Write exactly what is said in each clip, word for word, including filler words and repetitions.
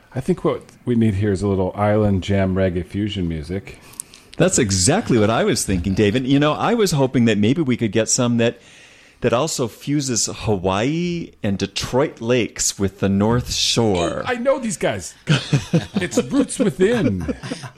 I think what we need here is a little island jam reggae fusion music. That's exactly what I was thinking, David. You know, I was hoping that maybe we could get some that that also fuses Hawaii and Detroit Lakes with the North Shore. Oh, I know these guys. It's Roots Within.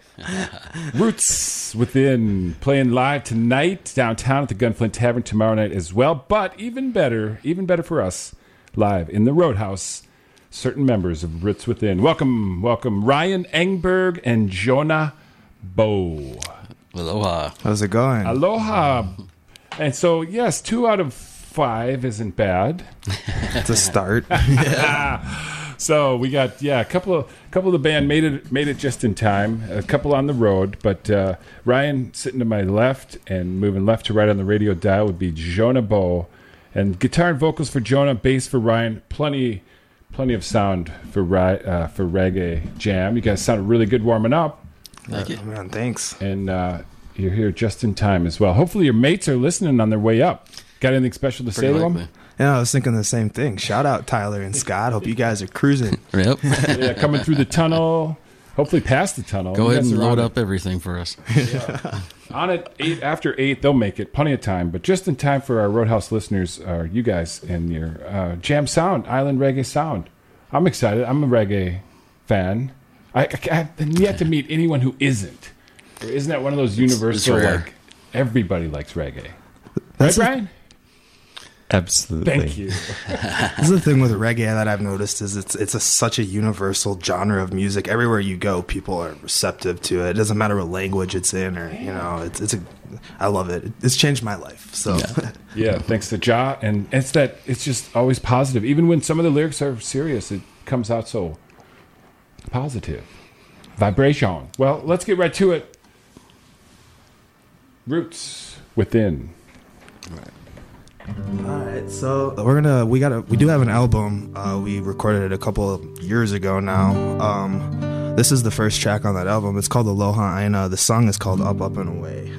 Roots Within, playing live tonight downtown at the Gunflint Tavern, tomorrow night as well. But even better, even better for us, live in the Roadhouse, certain members of Roots Within. Welcome, welcome, Ryan Engberg and Jonah Bow. Aloha. How's it going? Aloha. And so, yes, two out of five isn't bad. It's a start. Yeah. So we got yeah a couple of couple of the band made it made it just in time. A couple on the road, but uh, Ryan sitting to my left and moving left to right on the radio dial would be Jonah Bow, and guitar and vocals for Jonah, bass for Ryan. Plenty plenty of sound for uh, for reggae jam. You guys sounded really good warming up. Thank you, oh, man. Thanks. And uh, you're here just in time as well. Hopefully your mates are listening on their way up. Got anything special to Pretty say to likely. them? Yeah, I was thinking the same thing. Shout out Tyler and Scott. Hope you guys are cruising. Yep. Yeah, coming through the tunnel. Hopefully past the tunnel. Go You ahead guys and are load on up everything for us. Yeah. On at eight after eight, they'll make it. Plenty of time, but just in time for our Roadhouse listeners, are you guys and your uh, jam sound, island reggae sound. I'm excited. I'm a reggae fan. I, I, I have yet to meet anyone who isn't. Isn't that one of those universal? it's rare. Like everybody likes reggae, That's right, the- Brian? Absolutely. Thank you. This is the thing with reggae that I've noticed is it's it's a, such a universal genre of music. Everywhere you go, people are receptive to it. It doesn't matter what language it's in, or you know, it's it's a. I love it. It's changed my life. So Yeah. Yeah, thanks to Ja, and it's that it's just always positive. Even when some of the lyrics are serious, it comes out so positive. Vibration. Well, let's get right to it. Roots Within. all right, so we're gonna we got a we do have an album. Uh, we recorded it a couple of years ago now. Um, this is the first track on that album. It's called Aloha Aina. The song is called Up Up and Away.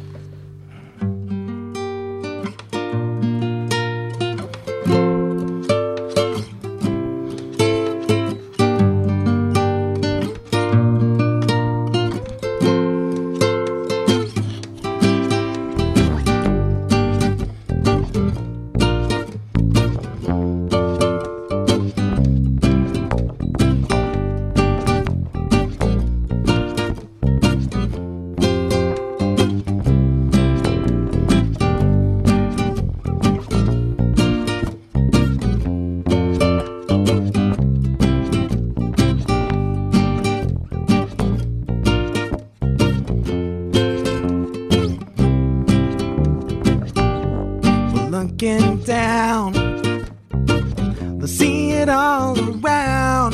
Looking down, but see it all around,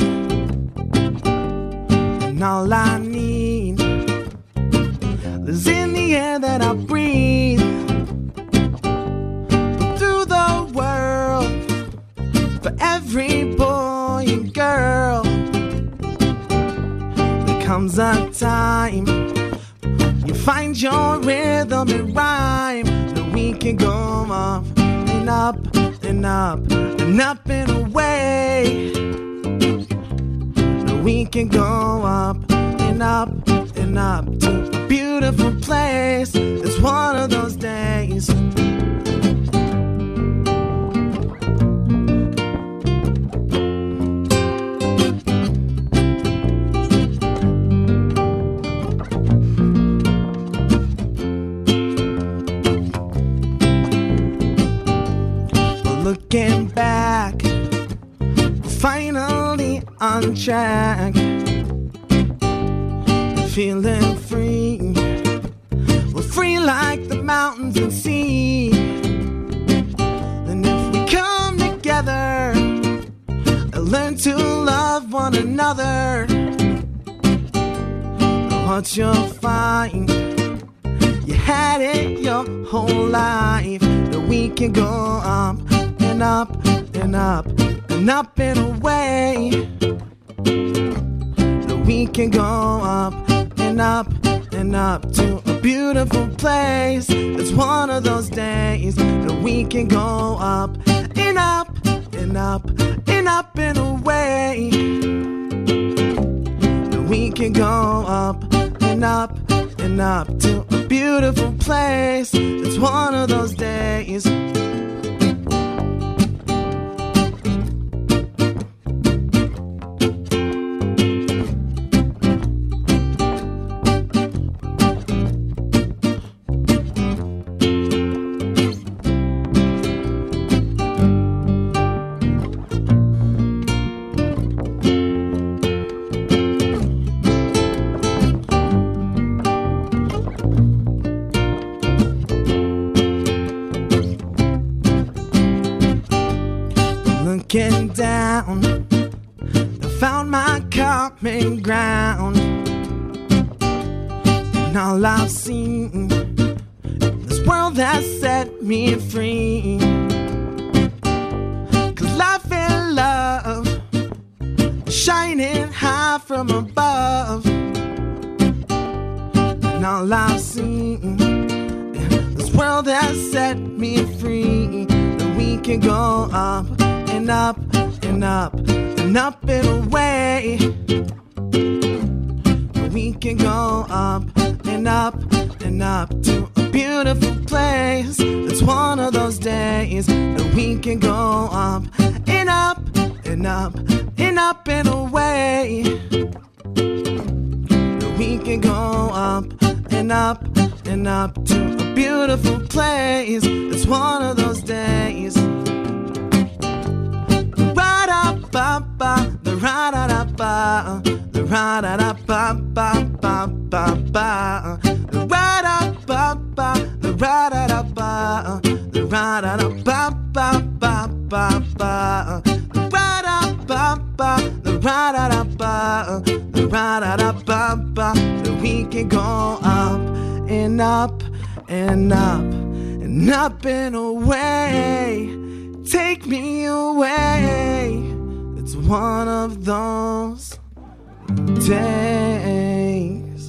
and all I need is in the air that I breathe. But through the world, for every boy and girl, there comes a time you find your rhythm and rhyme. That we can go up and up and up and up and away. That we can go up and up and up to a beautiful place. It's one of those days. Looking back, finally on track, feeling free. We're free like the mountains and sea. And if we come together and learn to love one another, what you'll find, you had it your whole life. That we can go up and up and up and up and away. That we can go up and up and up to a beautiful place. It's one of those days that we can go up and up and up and up and away. can go up and up and up to a beautiful place. It's one of those days. Looking down, I found my common ground, and all I've seen this world has set me free. Cause life and love shining high from above, and all I've seen this world has set me free. That we can go up and up and up and up and away. We can go up and up and up to a beautiful place. It's one of those days that we can go up and up and up and up and away. We can go up and up and up to a beautiful place. It's one of those days. Ba-da-ba-ba, the ra-da-da-ba, the ra-da-da-ba-ba-ba-ba-ba, the ra-da-ba-ba, the ra-da-da-ba, the ra-da-da-ba-ba-ba-ba-ba, the ra-da-ba-ba, the ra-da-da-ba, the ra-da-da-ba-ba. That we can go up and up and up and up and away. Take me away. It's one of those days.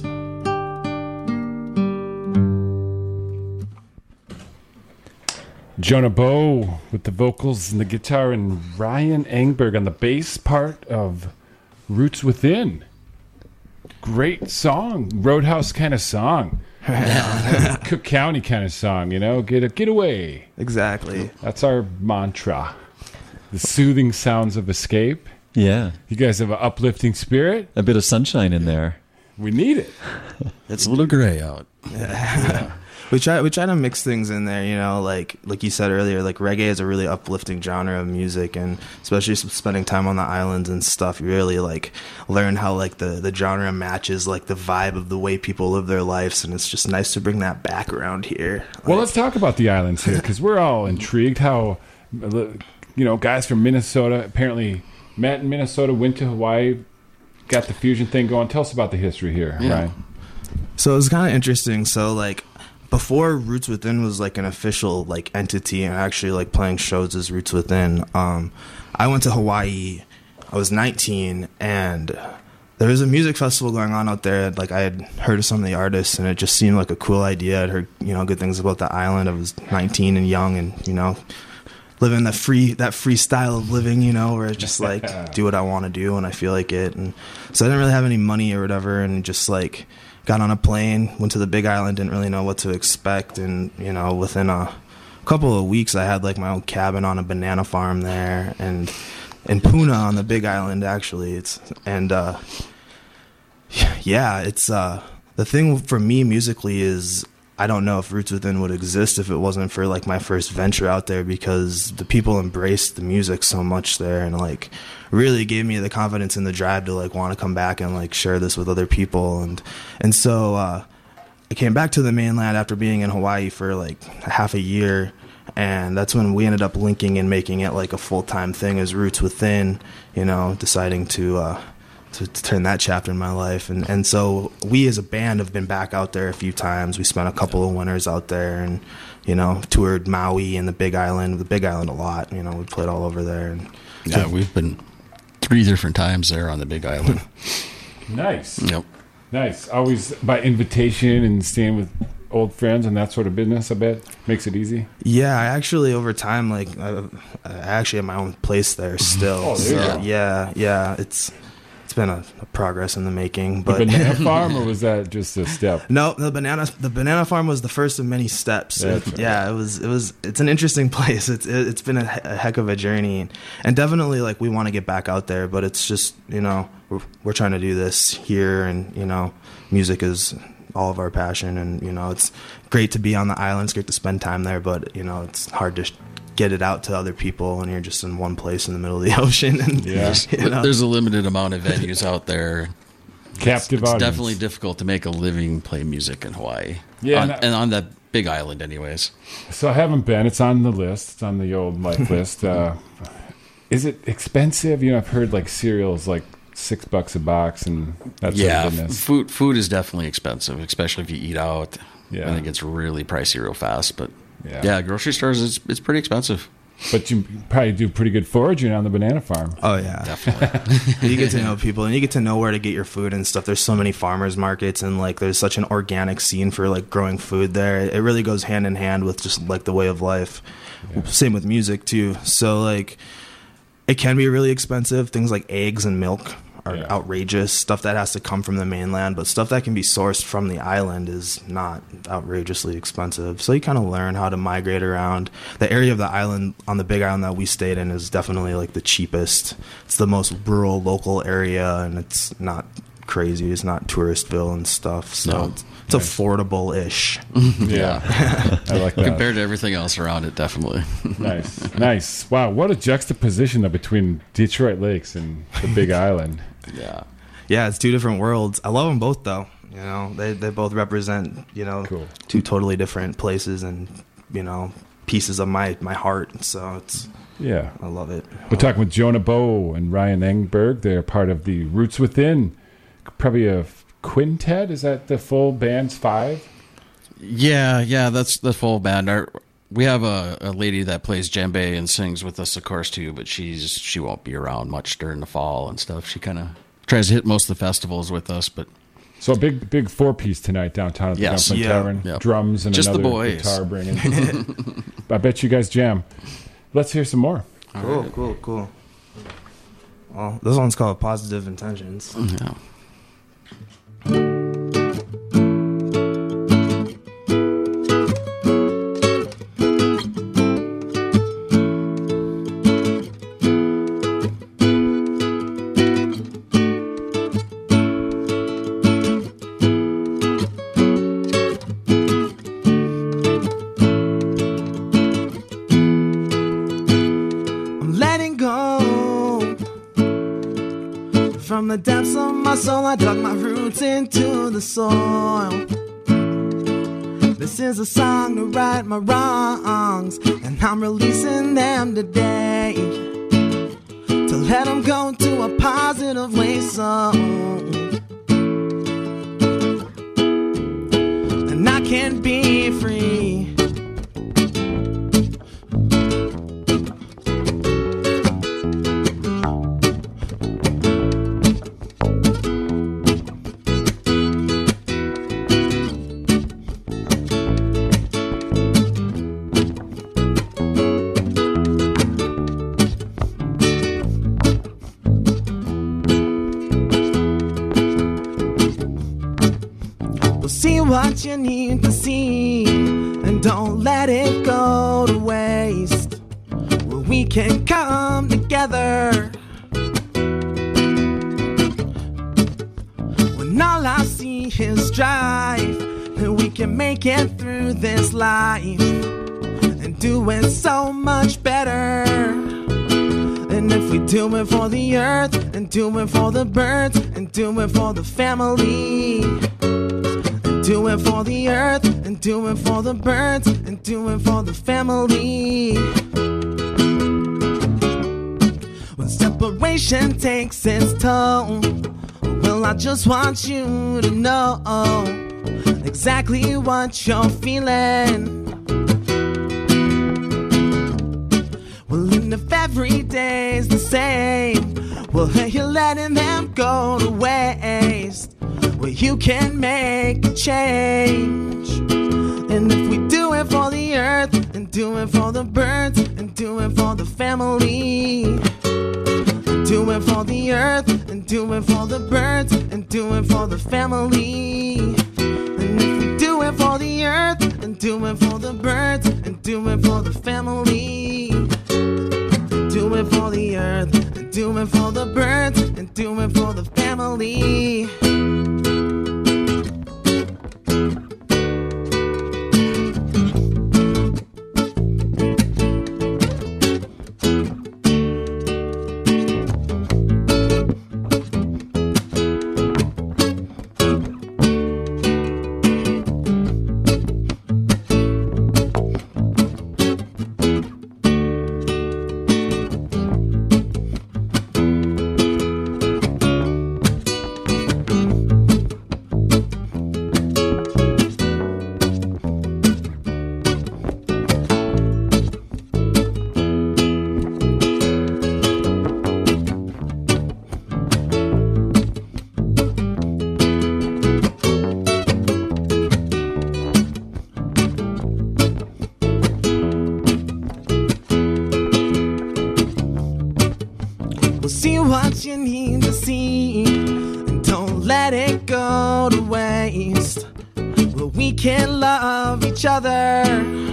Jonah Bow with the vocals and the guitar, and Ryan Engberg on the bass part of Roots Within. Great song. Roadhouse kind of song. Cook County kind of song, you know, get get away. Exactly. That's our mantra. The soothing sounds of escape. Yeah. You guys have an uplifting spirit. A bit of sunshine in there. We need it. It's a little gray out. Yeah. We try we try to mix things in there, you know, like like you said earlier, like reggae is a really uplifting genre of music, and especially spending time on the islands and stuff, you really like learn how like the, the genre matches like the vibe of the way people live their lives, and it's just nice to bring that back around here. Like, Well, let's talk about the islands here, because we're all intrigued how, you know, guys from Minnesota apparently met in Minnesota, went to Hawaii, got the fusion thing going. Tell us about the history here, Yeah. Ryan. So it was kind of interesting. So like before Roots Within was like an official like entity and actually like playing shows as Roots Within, um, I went to Hawaii. I was nineteen, and there was a music festival going on out there. Like I had heard of some of the artists, and it just seemed like a cool idea. I'd heard, you know, good things about the island. I was nineteen and young, and you know, living that free that free style of living, you know, where it's just like do what I want to do when I feel like it. And so I didn't really have any money or whatever, and just like got on a plane, went to the Big Island, didn't really know what to expect, and you know, within a couple of weeks, I had like my own cabin on a banana farm there, and in Puna on the Big Island, actually. It's and uh, yeah, it's uh, the thing for me musically is I don't know if Roots Within would exist if it wasn't for like my first venture out there, because the people embraced the music so much there, and like really gave me the confidence and the drive to like want to come back and like share this with other people. And and so uh, I came back to the mainland after being in Hawaii for like half a year, and that's when we ended up linking and making it like a full-time thing as Roots Within, you know, deciding to uh, to, to turn that chapter in my life. And and so we as a band have been back out there a few times. We spent a couple of winters out there, and you know, toured Maui and the Big Island, the Big Island a lot. You know, we played all over there. And Yeah, we've been three different times there on the Big Island. Nice. Yep. Nice. Always by invitation and staying with old friends and that sort of business, I bet. Makes it easy. yeah, I actually over time, like I, I actually have my own place there still. Oh, there you So, go. yeah, yeah, it's it's been a, a progress in the making. The But banana farm, or was that just a step? no, the banana the banana farm was the first of many steps. That's It- right. Yeah, it was it was it's an interesting place. It's it, it's been a, he- a heck of a journey, and definitely like we want to get back out there. But it's just you know we're we're trying to do this here, and you know music is all of our passion, and you know it's great to be on the island. It's great to spend time there, but you know it's hard to sh- get it out to other people, and you're just in one place in the middle of the ocean. And Yeah. you know. There's a limited amount of venues out there. Captive It's audience. definitely difficult to make a living play music in Hawaii. Yeah, On- and I- and on that big island, anyways. So I haven't been. It's on the list. It's on the old life list. Uh, is it expensive? You know, I've heard like cereals like six bucks a box and that sort Yeah, of f- goodness. food food is definitely expensive, especially if you eat out. Yeah. And it gets really pricey real fast. But Yeah. yeah, grocery stores, it's, it's pretty expensive. But you probably do pretty good foraging on the banana farm. Oh yeah, Definitely. you get to know people, and you get to know where to get your food and stuff. There's so many farmers markets, and like there's such an organic scene for like growing food there. It really goes hand in hand with just like the way of life. Same with music too. So like it can be really expensive. Things like eggs and milk are Yeah. outrageous. Stuff that has to come from the mainland, but stuff that can be sourced from the island is not outrageously expensive. So you kind of learn how to migrate around. The area of the island on the big island that we stayed in is definitely like the cheapest. It's the most rural local area, and it's not crazy. It's not Touristville and stuff. So No. it's, it's affordable-ish. Yeah. I like that. Compared to everything else around it, definitely. Nice. Nice. Wow. What a juxtaposition though, between Detroit Lakes and the Big Island. Yeah. Yeah, it's two different worlds. I love them both, though. You know, they they both represent you know Cool. two totally different places and you know pieces of my my heart. So it's Yeah. I love it. We're talking with Jonah Bow and Ryan Engberg. They're part of the Roots Within, probably a quintet. Is that the full band's five? Yeah, yeah, that's the full band. Our, we have a, a lady that plays djembe and sings with us, of course, too, but she's she won't be around much during the fall and stuff. She kind of tries to hit most of the festivals with us, but So a big, big four piece tonight downtown at the Yes. Dumpling Yeah. Tavern. Yep. Drums and Just the another boys. guitar bringing. I bet you guys jam. Let's hear some more. Cool, cool, cool. Well, this one's called Positive Intentions. yeah. I'm letting go. From the depths of my soul, I dug my roots into the soil. This is a song to right my wrongs, and I'm releasing them today to let them go to a positive way. So, and I can be free. Well, see what you need to see, and don't let it go to waste. Well, we can come together when all I see is strife, and we can make it through this life and do it so much better. And if we do it for the earth, and do it for the birds, and do it for the family, and do it for the earth, and do it for the birds, and do it for the family. When separation takes its toll, well, I just want you to know exactly what you're feeling. Well, and if every day's the same, well, you're letting them go to waste. Well, you can make a change. And if we do it for the earth, and do it for the birds, and do it for the family, and do it for the earth, and and do it for the birds, and do it for the family. And if we do it for the earth, and do it for the birds, and do it for the family. Do it for the earth, and do it for the birds, and do it for the family. See what you need to see, and don't let it go to waste. Well, we can love each other.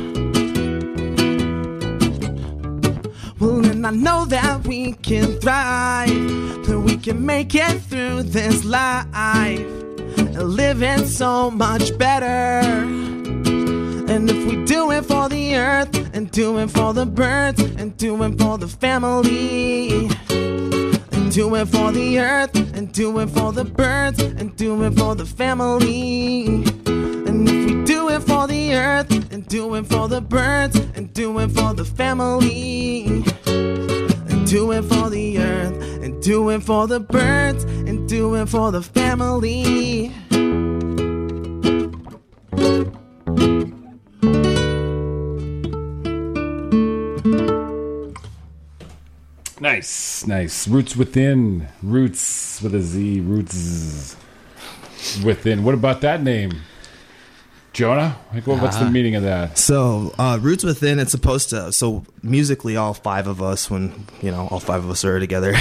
Well, and I know that we can thrive, that we can make it through this life, and living so much better. And if we do it for the earth, and do it for the birds, and do it for the family. Do it for the earth, and do it for the birds, and do it for the family. And if we do it for the earth, and do it for the birds, and do it for the family. And do it for the earth, and do it for the birds, and do it for the family. Nice, nice. Roots Within. Roots with a Z. Roots Within. What about that name? Jonah? Like, what, what's the meaning of that? So, uh, Roots Within, it's supposed to, so musically, all five of us, when, you know, all five of us are together,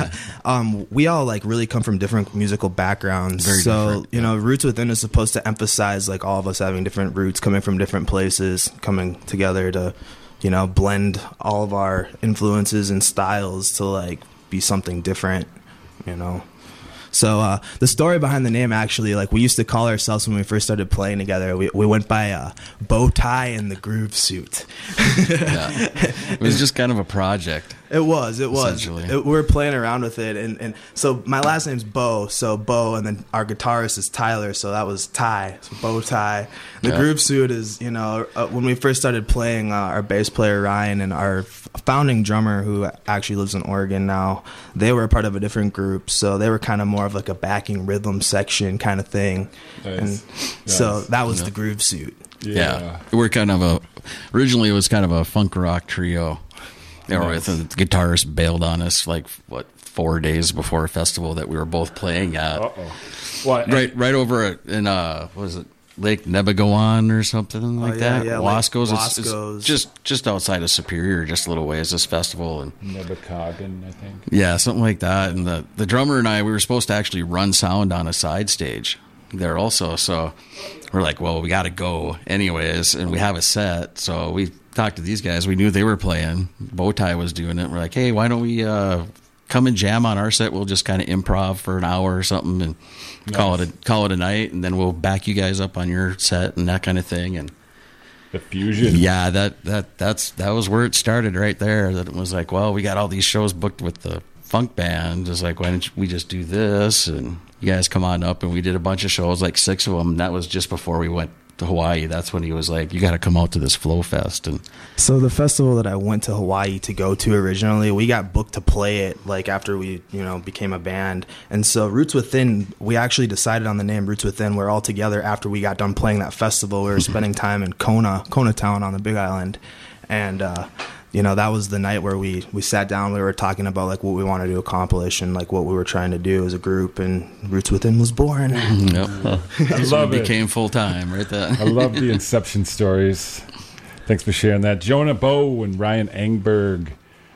um, we all, like, really come from different musical backgrounds. Very so, different, you know, Roots Within is supposed to emphasize, like, all of us having different roots, coming from different places, coming together to, you know, blend all of our influences and styles to, like, be something different, you know. So uh, the story behind the name, actually, like, we used to call ourselves when we first started playing together, we, we went by uh, Bow Tie and the Groove Suit. Yeah. It was just kind of a project. It was, it was. Essentially. It, we were playing around with it, and, and so my last name's Bo, so Bo, and then our guitarist is Tyler, so that was Ty, so Bow Tie. The Yeah. Groove Suit is, you know, uh, when we first started playing, uh, our bass player Ryan and our f- founding drummer, who actually lives in Oregon now, they were a part of a different group, so they were kind of more of like a backing rhythm section kind of thing, Nice. and Nice. so that was Yeah. the Groove Suit. Yeah. We're kind of a, originally it was kind of a funk rock trio. You know, Nice. the guitarist bailed on us like, what, four days before a festival that we were both playing at. Uh-oh. Well, Right right over at, in, uh, what was it, Lake Nebegawan or something like Oh, yeah, that? yeah, Lake Wasco's. It's, it's Wasco's. just, just outside of Superior, just a little ways, this festival. And Nebuchadnezzar, I think. yeah, something like that. And the, the drummer and I, we were supposed to actually run sound on a side stage there also. So we're like, well, we got to go anyways. And we have a set. So we talked to these guys. We knew they were playing. Bowtie was doing it. We're like, hey, why don't we uh, come and jam on our set? We'll just kind of improv for an hour or something and Nice. call it a, call it a night. And then we'll back you guys up on your set and that kind of thing. And The fusion. yeah, that, that that's that was where it started right there. That it was like, well, we got all these shows booked with the funk band. It's like, why don't we just do this? And you guys come on up, and we did a bunch of shows, like six of them. And that was just before we went to Hawaii. That's when he was like, you got to come out to this Flow Fest. And So the festival that I went to Hawaii to go to originally, we got booked to play it like after we, you know, became a band. And so Roots Within, we actually decided on the name Roots Within. We're all together after we got done playing that festival. We were spending time in Kona, Kona Town on the Big Island. And, uh, you know, that was the night where we, we sat down, we were talking about like what we wanted to accomplish and like what we were trying to do as a group, and Roots Within was born. yep. I love it it. became full time right there. I love the Inception stories. Thanks for sharing that. Jonah Bow and Ryan Engberg,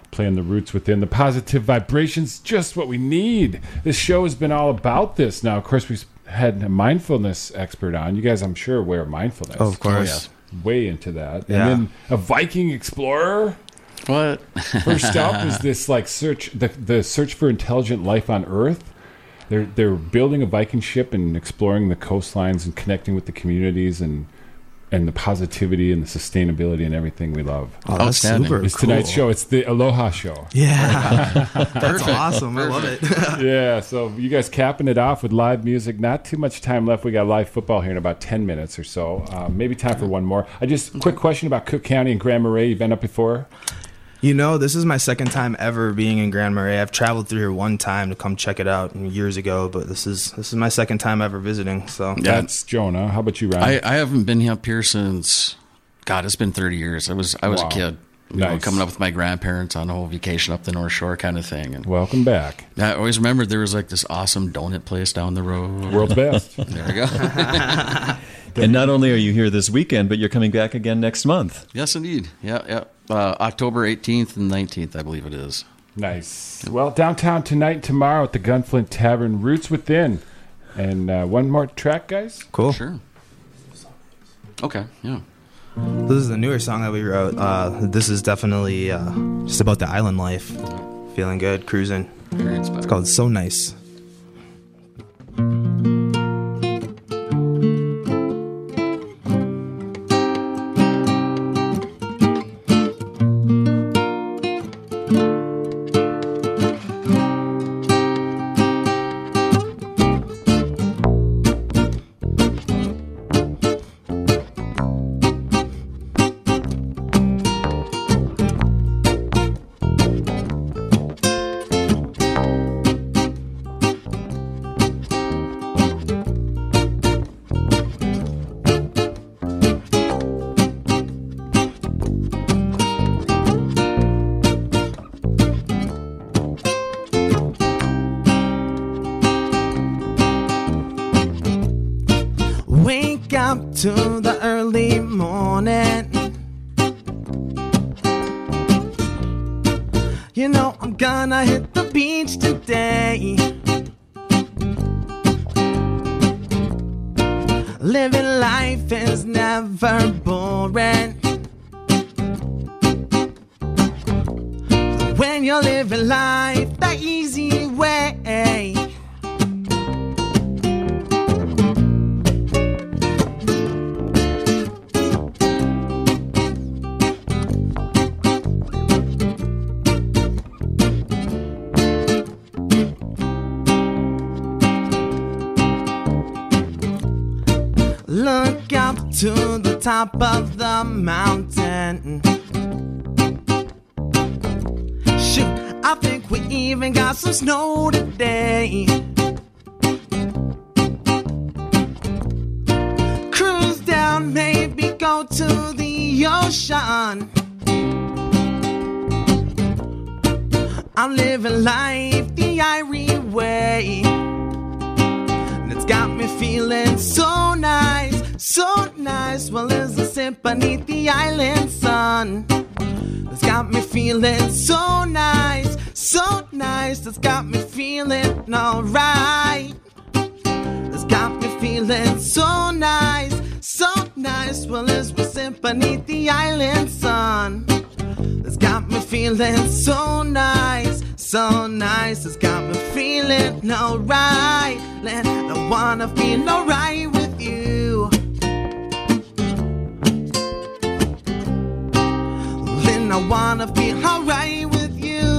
playing the roots within. The positive vibrations, just what we need. This show has been all about this. Now, of course, we've had a mindfulness expert on. You guys, I'm sure, are aware of mindfulness. Oh, of course. Way into that. Yeah. And then a Viking explorer. What? First up is this like search the the search for intelligent life on Earth. They're they're building a Viking ship and exploring the coastlines and connecting with the communities and and the positivity and the sustainability and everything we love. Oh, that's Outstanding. super It's cool. tonight's show. It's the Aloha Show. Yeah. That's awesome. I love it. Yeah, so you guys capping it off with live music. Not too much time left. We got live football here in about ten minutes or so. Uh, maybe time for one more. I just quick question about Cook County and Grand Marais. You've been up before? You know, this is my second time ever being in Grand Marais. I've traveled through here one time to come check it out years ago, but this is this is my second time ever visiting. So Yeah. That's Jonah. How about you, Ryan? I, I haven't been up here since, God, it's been thirty years. I was I was Wow. a kid, you know, Nice. coming up with my grandparents on a whole vacation up the North Shore kind of thing. And Welcome back. I always remembered there was like this awesome donut place down the road. World's best. There we go. And not only are you here this weekend, but you're coming back again next month. Yes, indeed. Yeah, yeah. Uh, October eighteenth and nineteenth, I believe it is. Nice. Well, downtown tonight and tomorrow at the Gunflint Tavern, Roots Within. And uh, one more track, guys. cool. Sure. Okay, yeah. This is the newer song that we wrote. Uh, this is definitely uh, just about the island life. Feeling good, cruising. Very inspiring. It's called So Nice. Wake up to the early morning. You know I'm gonna hit the beach today. Living life is never boring. When you're living life the easy way. Look up to the top of the mountain. Shoot, I think we even got some snow today. Cruise down, maybe go to the ocean. I'm living life the Irie way. It's got me feeling so nice, so nice. Well, there's a sip beneath the island sun. It's got me feeling so nice, so nice. It's got me feeling alright. It's got me feeling so nice, so nice. Well, there's a sip beneath the island sun. It's got me feeling so nice, so nice. It's got me feeling alright. I wanna feel alright with you. Then I wanna feel alright with you.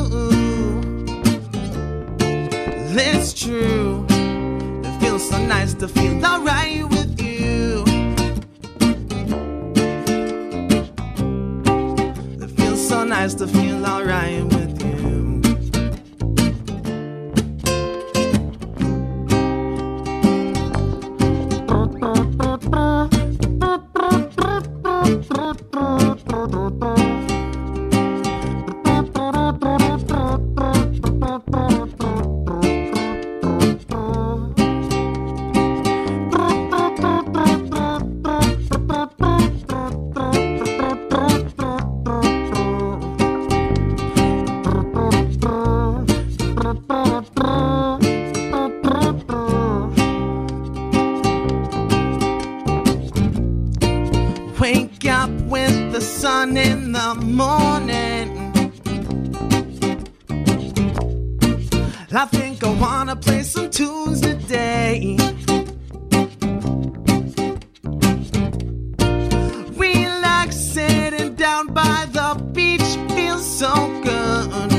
It's true. It feels so nice to feel alright with you. It feels so nice to feel alright with you. wake up with the sun in the morning. I think I wanna play some tunes today. Relax, sitting down by the beach feels so good.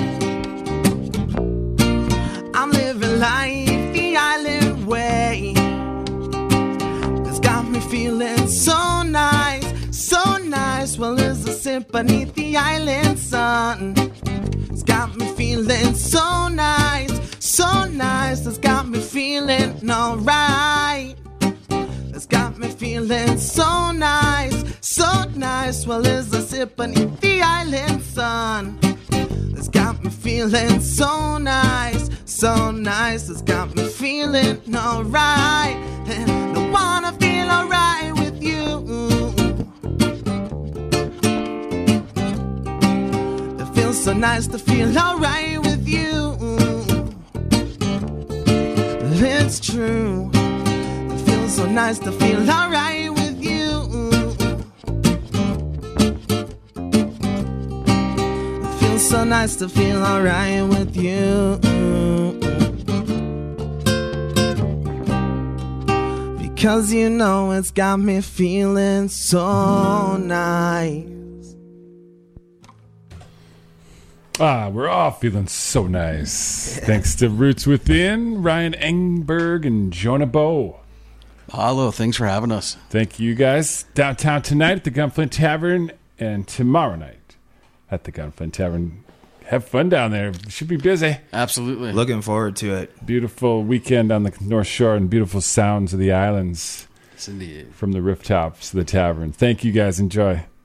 I'm living life the island way. It's got me feeling so nice, so nice. Well, there's a sip beneath the island sun. It's got me feeling so nice, so nice. It's got me feeling alright. It's got me feeling so nice, so nice. Well, there's a sip beneath the island sun. It's got me feeling so nice, so nice. It's got me feeling alright. And I wanna feel alright with you. It feels so nice to feel alright with you. It's true. It feels so nice to feel alright with you. It feels so nice to feel alright with you. Because you know it's got me feeling so nice. Ah, we're all feeling so nice. Yeah. Thanks to Roots Within, Ryan Engberg, and Jonah Bow. Mahalo, thanks for having us. Thank you guys. Downtown tonight at the Gunflint Tavern, and tomorrow night at the Gunflint Tavern. Have fun down there. Should be busy. Absolutely. Looking forward to it. Beautiful weekend on the North Shore and beautiful sounds of the islands Yes, indeed. from the rooftops of the tavern. Thank you guys. Enjoy.